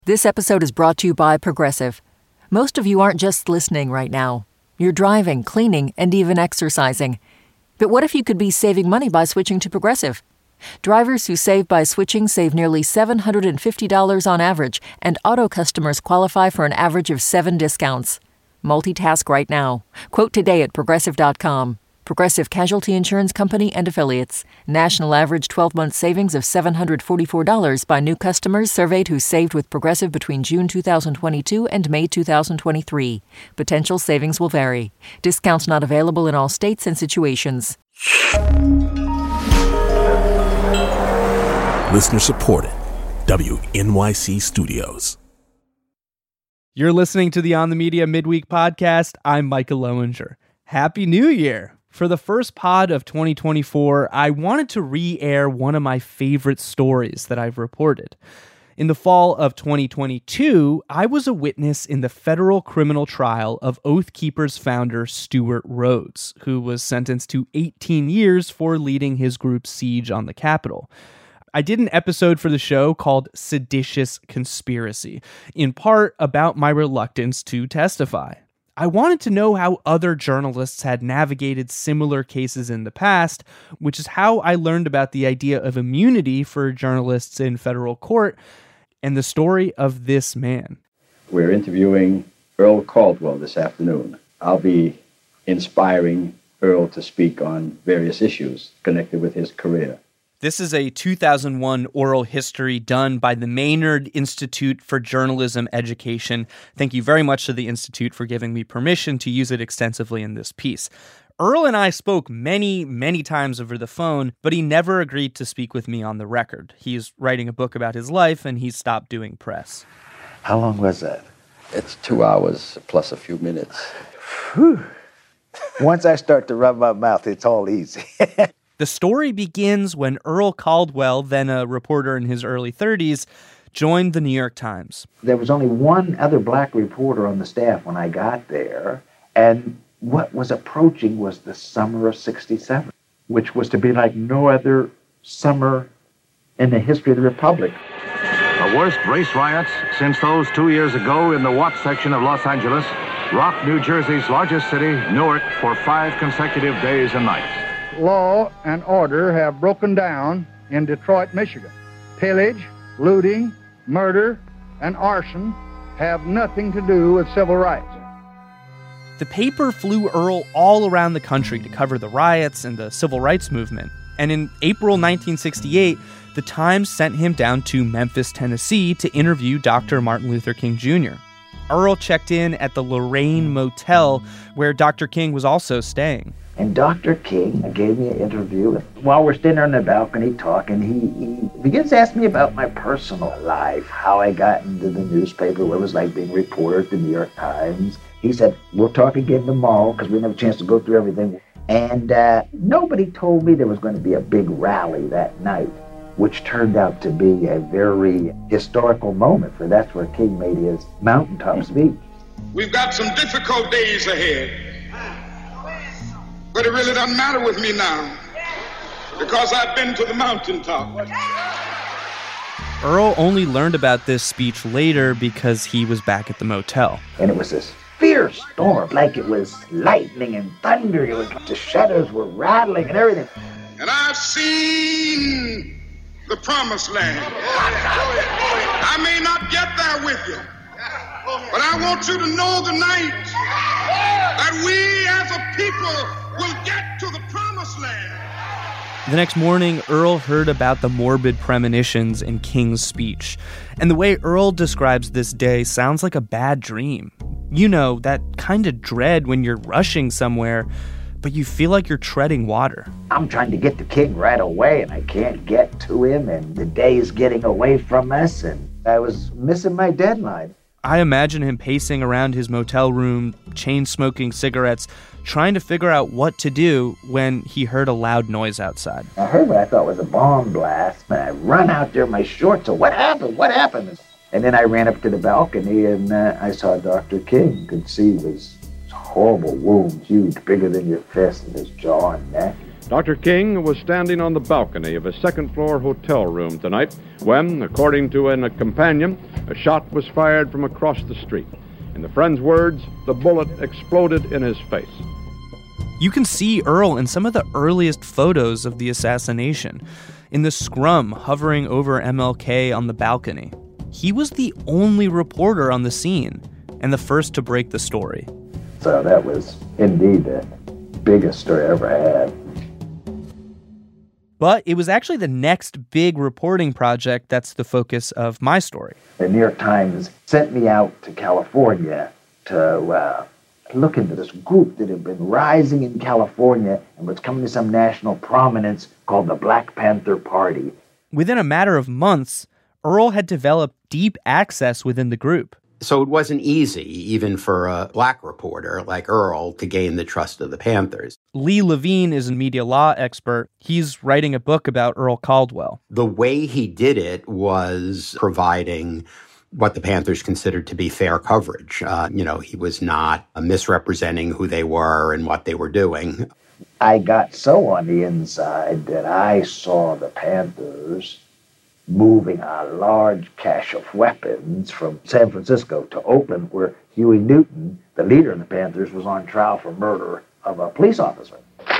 This episode is brought to you by Progressive. Most of you aren't just listening right now. You're driving, cleaning, and even exercising. But what if you could be saving money by switching to Progressive? Drivers who save by switching save nearly $750 on average, and auto customers qualify for an average of 7 discounts. Multitask right now. Quote today at Progressive.com. Progressive Casualty Insurance Company and Affiliates. National average 12-month savings of $744 by new customers surveyed who saved with Progressive between June 2022 and May 2023. Potential savings will vary. Discounts not available in all states and situations. Listener supported. WNYC Studios. You're listening to the On the Media Midweek Podcast. I'm Micah Lowinger. Happy New Year! For the first pod of 2024, I wanted to re-air one of my favorite stories that I've reported. In the fall of 2022, I was a witness in the federal criminal trial of Oath Keepers founder Stewart Rhodes, who was sentenced to 18 years for leading his group's siege on the Capitol. I did an episode for the show called Seditious Conspiracy, in part about my reluctance to testify. I wanted to know how other journalists had navigated similar cases in the past, which is how I learned about the idea of immunity for journalists in federal court and the story of this man. We're interviewing Earl Caldwell this afternoon. I'll be inspiring Earl to speak on various issues connected with his career. This is a 2001 oral history done by the Maynard Institute for Journalism Education. Thank you very much to the Institute for giving me permission to use it extensively in this piece. Earl and I spoke many, many times over the phone, but he never agreed to speak with me on the record. He's writing a book about his life, and he's stopped doing press. How long was that? It's 2 hours plus a few minutes. Whew. Once I start to rub my mouth, it's all easy. The story begins when Earl Caldwell, then a reporter in his early 30s, joined the New York Times. There was only one other black reporter on the staff when I got there, and what was approaching was the summer of '67, which was to be like no other summer in the history of the Republic. The worst race riots since those 2 years ago in the Watts section of Los Angeles rocked New Jersey's largest city, Newark, for 5 consecutive days and nights. Law and order have broken down in Detroit, Michigan. Pillage, looting, murder, and arson have nothing to do with civil rights. The paper flew Earl all around the country to cover the riots and the civil rights movement. And in April 1968, the Times sent him down to Memphis, Tennessee to interview Dr. Martin Luther King Jr. Earl checked in at the Lorraine Motel, where Dr. King was also staying. And Dr. King gave me an interview. While we're standing there on the balcony talking, he begins to ask me about my personal life, how I got into the newspaper, what it was like being a reporter at the New York Times. He said, we'll talk again tomorrow because we didn't have a chance to go through everything. And nobody told me there was going to be a big rally that night, which turned out to be a very historical moment, for that's where King made his mountaintop speech. We've got some difficult days ahead. But it really doesn't matter with me now, because I've been to the mountaintop. Earl only learned about this speech later because he was back at the motel. And it was this fierce storm, like it was lightning and thunder. It was, the shutters were rattling and everything. And I've seen the promised land. I may not get there with you, but I want you to know tonight that we as a people will get to the promised land. The next morning, Earl heard about the morbid premonitions in King's speech. And the way Earl describes this day sounds like a bad dream. You know, that kind of dread when you're rushing somewhere, but you feel like you're treading water. I'm trying to get to King right away, and I can't get to him, and the day is getting away from us, and I was missing my deadline. I imagine him pacing around his motel room, chain-smoking cigarettes, trying to figure out what to do when he heard a loud noise outside. I heard what I thought was a bomb blast, and I run out there in my shorts. So what happened? What happened? And then I ran up to the balcony, and I saw Dr. King. You could see his horrible wounds, huge, bigger than your fist, in his jaw and neck. Dr. King was standing on the balcony of a second-floor hotel room tonight when, according to a companion, a shot was fired from across the street. In the friend's words, the bullet exploded in his face. You can see Earl in some of the earliest photos of the assassination, in the scrum hovering over MLK on the balcony. He was the only reporter on the scene and the first to break the story. So that was indeed the biggest story I ever had. But it was actually the next big reporting project that's the focus of my story. The New York Times sent me out to California to look into this group that had been rising in California and was coming to some national prominence called the Black Panther Party. Within a matter of months, Earl had developed deep access within the group. So it wasn't easy, even for a black reporter like Earl, to gain the trust of the Panthers. Lee Levine is a media law expert. He's writing a book about Earl Caldwell. The way he did it was providing what the Panthers considered to be fair coverage. He was not misrepresenting who they were and what they were doing. I got so on the inside that I saw the Panthers moving a large cache of weapons from San Francisco to Oakland, where Huey Newton, the leader of the Panthers, was on trial for murder of a police officer.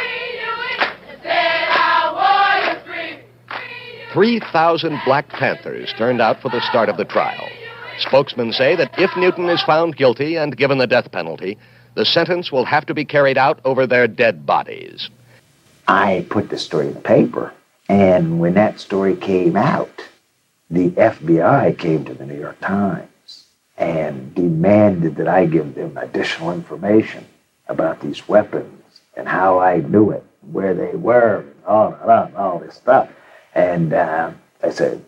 3,000 Black Panthers turned out for the start of the trial. Spokesmen say that if Newton is found guilty and given the death penalty, the sentence will have to be carried out over their dead bodies. I put this story in the paper, and when that story came out, the FBI came to the New York Times and demanded that I give them additional information about these weapons and how I knew it, where they were, all this stuff. And I said,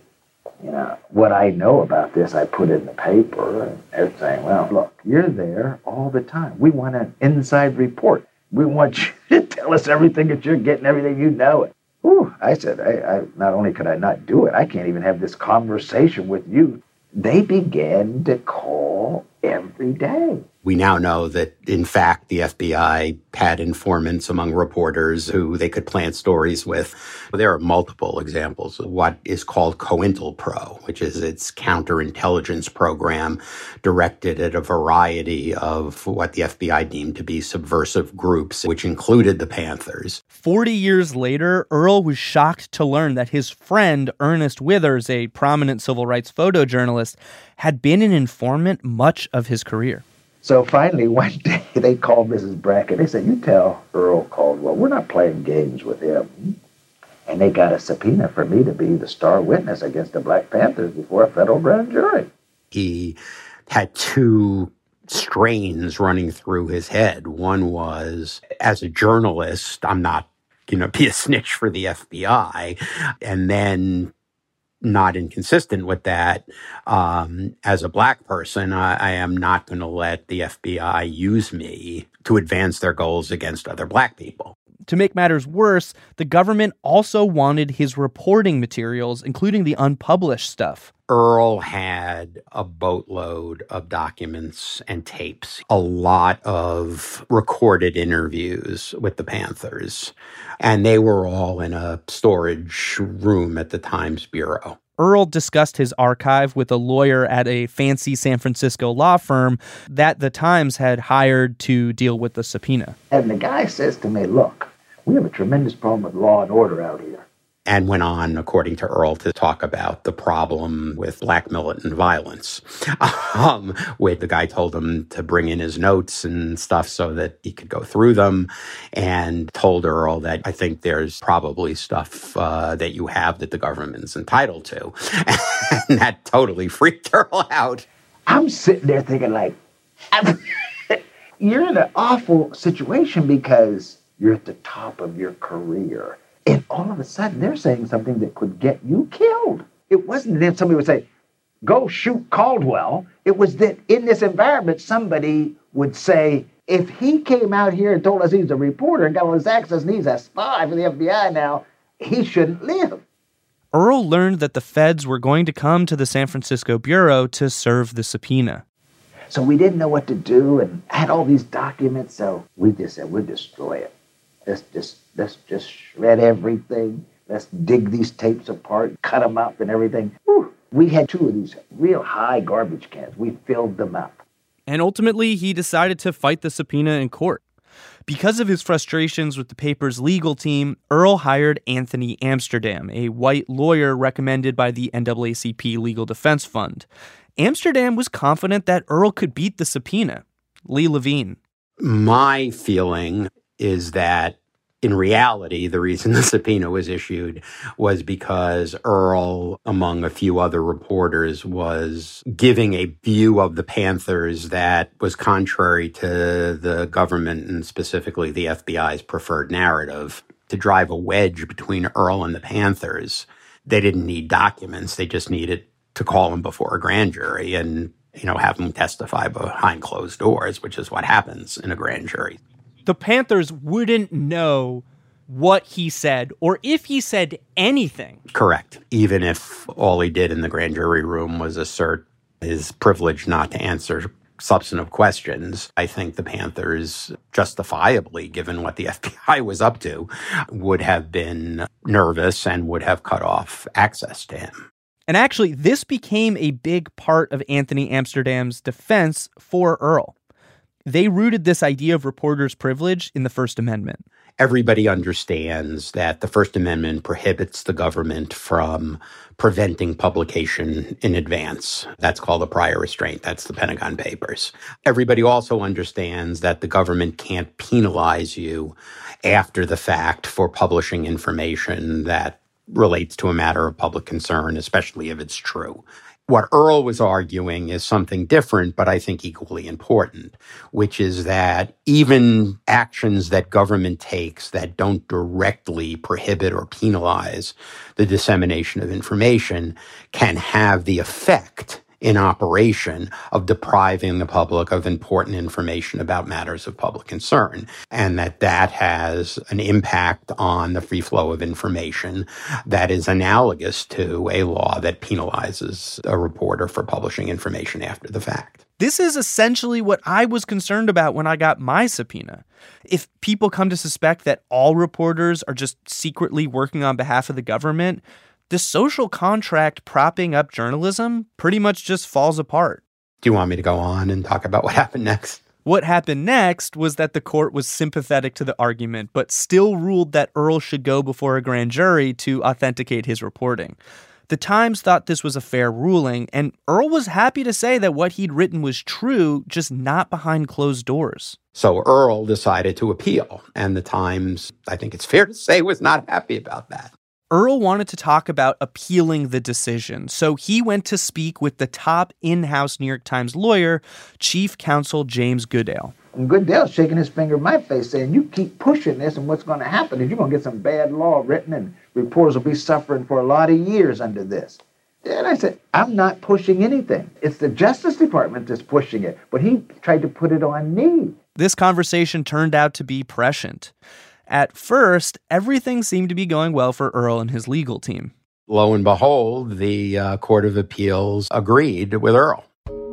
what I know about this, I put in the paper, and they're saying, well, look, you're there all the time. We want an inside report. We want you to tell us everything that you're getting, everything you know. Ooh, I said, I not only could I not do it, I can't even have this conversation with you. They began to call every day. We now know that, in fact, the FBI had informants among reporters who they could plant stories with. There are multiple examples of what is called COINTELPRO, which is its counterintelligence program directed at a variety of what the FBI deemed to be subversive groups, which included the Panthers. 40 years later, Earl was shocked to learn that his friend, Ernest Withers, a prominent civil rights photojournalist, had been an informant much of his career. So finally, one day, they called Mrs. Brackett. They said, you tell Earl Caldwell, we're not playing games with him. And they got a subpoena for me to be the star witness against the Black Panthers before a federal grand jury. He had two strains running through his head. One was, as a journalist, I'm not going to be a snitch for the FBI. And then, not inconsistent with that, as a black person, I am not going to let the FBI use me to advance their goals against other black people. To make matters worse, the government also wanted his reporting materials, including the unpublished stuff. Earl had a boatload of documents and tapes, a lot of recorded interviews with the Panthers, and they were all in a storage room at the Times Bureau. Earl discussed his archive with a lawyer at a fancy San Francisco law firm that the Times had hired to deal with the subpoena. And the guy says to me, look, we have a tremendous problem with law and order out here. And went on, according to Earl, to talk about the problem with black militant violence. Where the guy told him to bring in his notes and stuff so that he could go through them, and told Earl that I think there's probably stuff that you have that the government's entitled to. And that totally freaked Earl out. I'm sitting there thinking, like, you're in an awful situation because you're at the top of your career. And all of a sudden, they're saying something that could get you killed. It wasn't that somebody would say, go shoot Caldwell. It was that in this environment, somebody would say, if he came out here and told us he's a reporter and got all his access and he's a spy for the FBI now, he shouldn't live. Earl learned that the feds were going to come to the San Francisco Bureau to serve the subpoena. So we didn't know what to do and had all these documents, so we just said, we'll destroy it. Let's just shred everything. Let's dig these tapes apart, cut them up and everything. Whew. We had 2 of these real high garbage cans. We filled them up. And ultimately, he decided to fight the subpoena in court. Because of his frustrations with the paper's legal team, Earl hired Anthony Amsterdam, a white lawyer recommended by the NAACP Legal Defense Fund. Amsterdam was confident that Earl could beat the subpoena. Lee Levine. My feeling is that in reality, the reason the subpoena was issued was because Earl, among a few other reporters, was giving a view of the Panthers that was contrary to the government and specifically the FBI's preferred narrative. To drive a wedge between Earl and the Panthers, they didn't need documents. They just needed to call him before a grand jury and, have him testify behind closed doors, which is what happens in a grand jury. The Panthers wouldn't know what he said or if he said anything. Correct. Even if all he did in the grand jury room was assert his privilege not to answer substantive questions, I think the Panthers, justifiably, given what the FBI was up to, would have been nervous and would have cut off access to him. And actually, this became a big part of Anthony Amsterdam's defense for Earl. They rooted this idea of reporters' privilege in the First Amendment. Everybody understands that the First Amendment prohibits the government from preventing publication in advance. That's called a prior restraint. That's the Pentagon Papers. Everybody also understands that the government can't penalize you after the fact for publishing information that relates to a matter of public concern, especially if it's true. What Earl was arguing is something different, but I think equally important, which is that even actions that government takes that don't directly prohibit or penalize the dissemination of information can have the effect in operation of depriving the public of important information about matters of public concern, and that has an impact on the free flow of information that is analogous to a law that penalizes a reporter for publishing information after the fact. This is essentially what I was concerned about when I got my subpoena. If people come to suspect that all reporters are just secretly working on behalf of the government, the social contract propping up journalism pretty much just falls apart. Do you want me to go on and talk about what happened next? What happened next was that the court was sympathetic to the argument, but still ruled that Earl should go before a grand jury to authenticate his reporting. The Times thought this was a fair ruling, and Earl was happy to say that what he'd written was true, just not behind closed doors. So Earl decided to appeal, and the Times, I think it's fair to say, was not happy about that. Earl wanted to talk about appealing the decision, so he went to speak with the top in-house New York Times lawyer, Chief Counsel James Goodale. And Goodale's shaking his finger in my face saying, you keep pushing this, and what's going to happen is you're going to get some bad law written, and reporters will be suffering for a lot of years under this. And I said, I'm not pushing anything. It's the Justice Department that's pushing it, but he tried to put it on me. This conversation turned out to be prescient. At first, everything seemed to be going well for Earl and his legal team. Lo and behold, the Court of Appeals agreed with Earl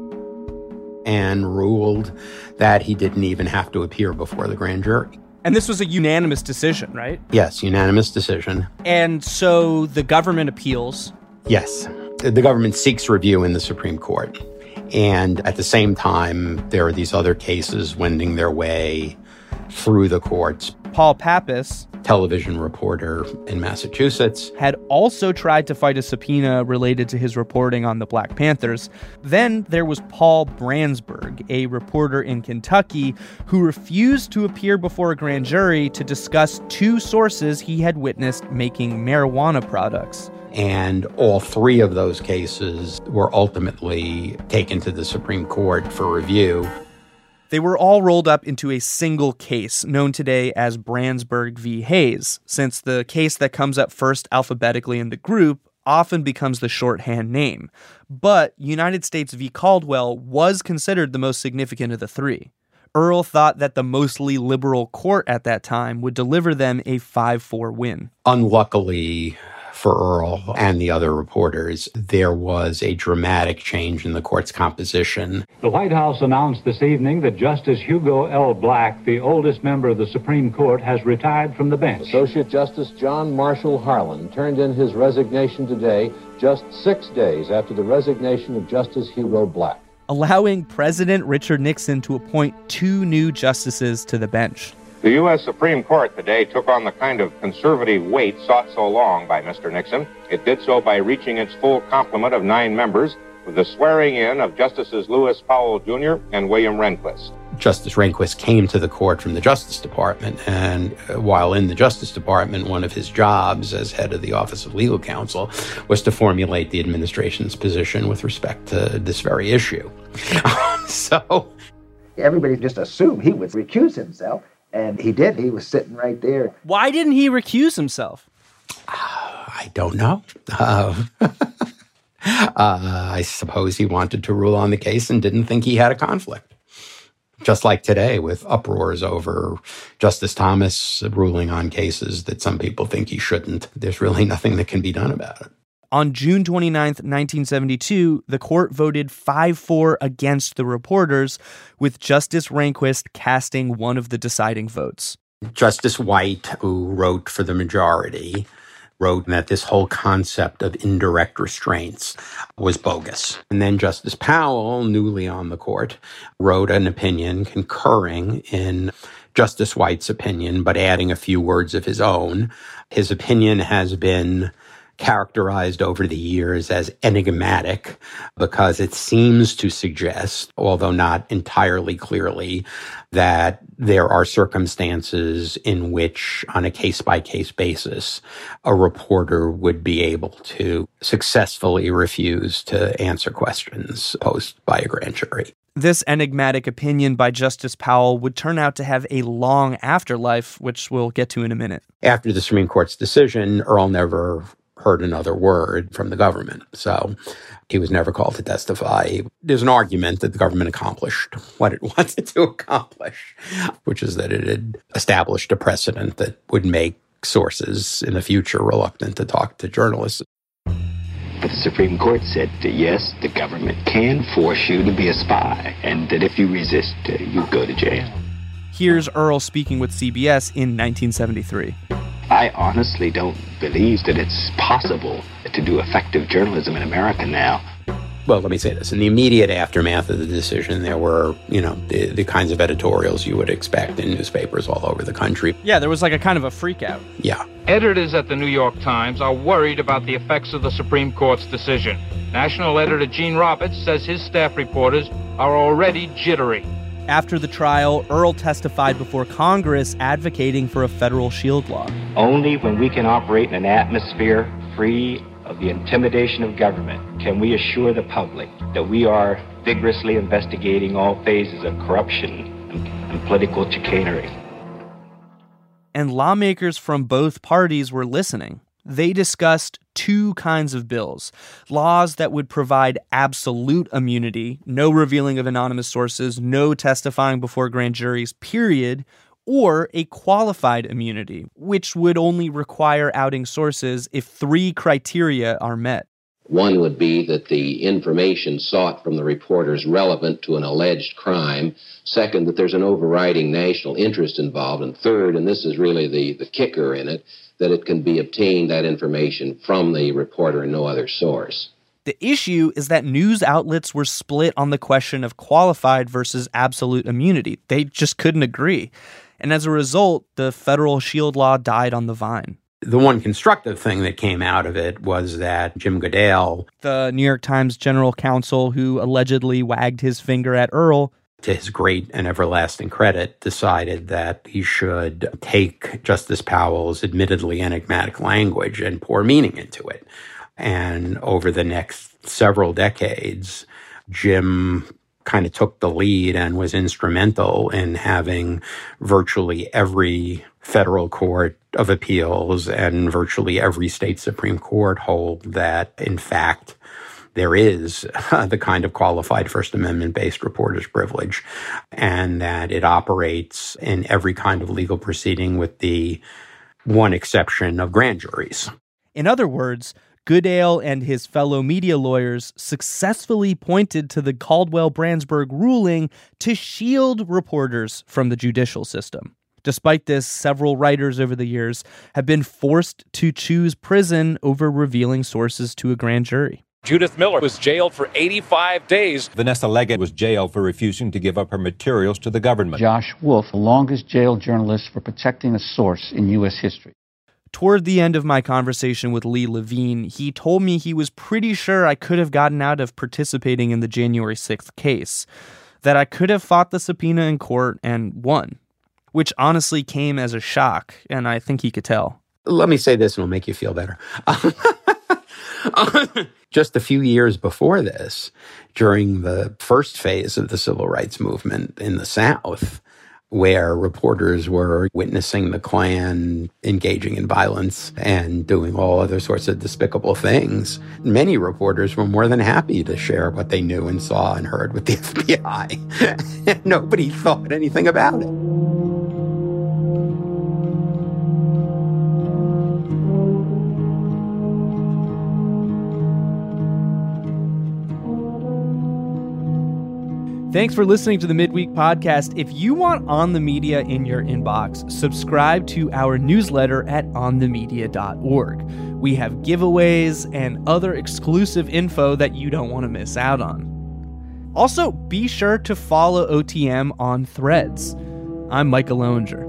and ruled that he didn't even have to appear before the grand jury. And this was a unanimous decision, right? Yes, unanimous decision. And so the government appeals. Yes, the government seeks review in the Supreme Court. And at the same time, there are these other cases wending their way through the courts. Paul Pappas, television reporter in Massachusetts, had also tried to fight a subpoena related to his reporting on the Black Panthers. Then there was Paul Brandsburg, a reporter in Kentucky who refused to appear before a grand jury to discuss 2 sources he had witnessed making marijuana products. And all 3 of those cases were ultimately taken to the Supreme Court for review. They were all rolled up into a single case, known today as Brandsburg v. Hayes, since the case that comes up first alphabetically in the group often becomes the shorthand name. But United States v. Caldwell was considered the most significant of the 3. Earl thought that the mostly liberal court at that time would deliver them a 5-4 win. Unluckily, for Earl and the other reporters, there was a dramatic change in the court's composition. The White House announced this evening that Justice Hugo L. Black, the oldest member of the Supreme Court, has retired from the bench. Associate Justice John Marshall Harlan turned in his resignation today, just 6 days after the resignation of Justice Hugo Black, allowing President Richard Nixon to appoint 2 new justices to the bench. The U.S. Supreme Court today took on the kind of conservative weight sought so long by Mr. Nixon. It did so by reaching its full complement of 9 members with the swearing in of Justices Lewis Powell Jr. and William Rehnquist. Justice Rehnquist came to the court from the Justice Department, and while in the Justice Department, one of his jobs as head of the Office of Legal Counsel was to formulate the administration's position with respect to this very issue. So everybody just assumed he would recuse himself. And he did. He was sitting right there. Why didn't he recuse himself? I don't know. I suppose he wanted to rule on the case and didn't think he had a conflict. Just like today with uproars over Justice Thomas ruling on cases that some people think he shouldn't. There's really nothing that can be done about it. On June 29th, 1972, the court voted 5-4 against the reporters, with Justice Rehnquist casting one of the deciding votes. Justice White, who wrote for the majority, wrote that this whole concept of indirect restraints was bogus. And then Justice Powell, newly on the court, wrote an opinion concurring in Justice White's opinion, but adding a few words of his own. His opinion has been characterized over the years as enigmatic because it seems to suggest, although not entirely clearly, that there are circumstances in which, on a case-by-case basis, a reporter would be able to successfully refuse to answer questions posed by a grand jury. This enigmatic opinion by Justice Powell would turn out to have a long afterlife, which we'll get to in a minute. After the Supreme Court's decision, Earl never heard another word from the government. So he was never called to testify. There's an argument that the government accomplished what it wanted to accomplish, which is that it had established a precedent that would make sources in the future reluctant to talk to journalists. But the Supreme Court said that, yes, the government can force you to be a spy, and that if you resist, you go to jail. Here's Earl speaking with CBS in 1973. I honestly don't believe that it's possible to do effective journalism in America now. Well, let me say this. In the immediate aftermath of the decision, there were, the kinds of editorials you would expect in newspapers all over the country. Yeah, there was like a kind of a freak out. Yeah. Editors at the New York Times are worried about the effects of the Supreme Court's decision. National editor Gene Roberts says his staff reporters are already jittery. After the trial, Earl testified before Congress advocating for a federal shield law. Only when we can operate in an atmosphere free of the intimidation of government can we assure the public that we are vigorously investigating all phases of corruption and political chicanery. And lawmakers from both parties were listening. They discussed 2 kinds of bills: laws that would provide absolute immunity, no revealing of anonymous sources, no testifying before grand juries, period, or a qualified immunity, which would only require outing sources if 3 criteria are met. One would be that the information sought from the reporters relevant to an alleged crime. Second, that there's an overriding national interest involved. And third, and this is really the kicker in it, that it can be obtained, that information, from the reporter and no other source. The issue is that news outlets were split on the question of qualified versus absolute immunity. They just couldn't agree. And as a result, the federal shield law died on the vine. The one constructive thing that came out of it was that Jim Goodale, the New York Times general counsel who allegedly wagged his finger at Earl, to his great and everlasting credit, decided that he should take Justice Powell's admittedly enigmatic language and pour meaning into it. And over the next several decades, Jim kind of took the lead and was instrumental in having virtually every federal court of appeals and virtually every state Supreme Court hold that, in fact, there is the kind of qualified First Amendment-based reporter's privilege, and that it operates in every kind of legal proceeding with the one exception of grand juries. In other words, Goodale and his fellow media lawyers successfully pointed to the Caldwell-Brandsburg ruling to shield reporters from the judicial system. Despite this, several writers over the years have been forced to choose prison over revealing sources to a grand jury. Judith Miller was jailed for 85 days. Vanessa Leggett was jailed for refusing to give up her materials to the government. Josh Wolf, the longest jailed journalist for protecting a source in U.S. history. Toward the end of my conversation with Lee Levine, he told me he was pretty sure I could have gotten out of participating in the January 6th case, that I could have fought the subpoena in court and won, which honestly came as a shock, and I think he could tell. Let me say this and it'll make you feel better. Just a few years before this, during the first phase of the civil rights movement in the South, where reporters were witnessing the Klan engaging in violence and doing all other sorts of despicable things, many reporters were more than happy to share what they knew and saw and heard with the FBI. Nobody thought anything about it. Thanks for listening to the Midweek Podcast. If you want On the Media in your inbox, subscribe to our newsletter at onthemedia.org. We have giveaways and other exclusive info that you don't want to miss out on. Also, be sure to follow OTM on Threads. I'm Micah Loewinger.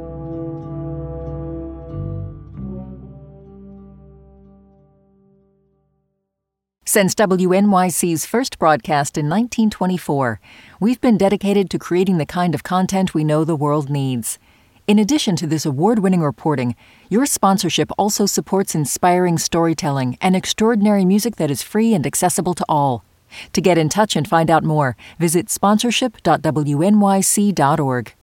Since WNYC's first broadcast in 1924, we've been dedicated to creating the kind of content we know the world needs. In addition to this award-winning reporting, your sponsorship also supports inspiring storytelling and extraordinary music that is free and accessible to all. To get in touch and find out more, visit sponsorship.wnyc.org.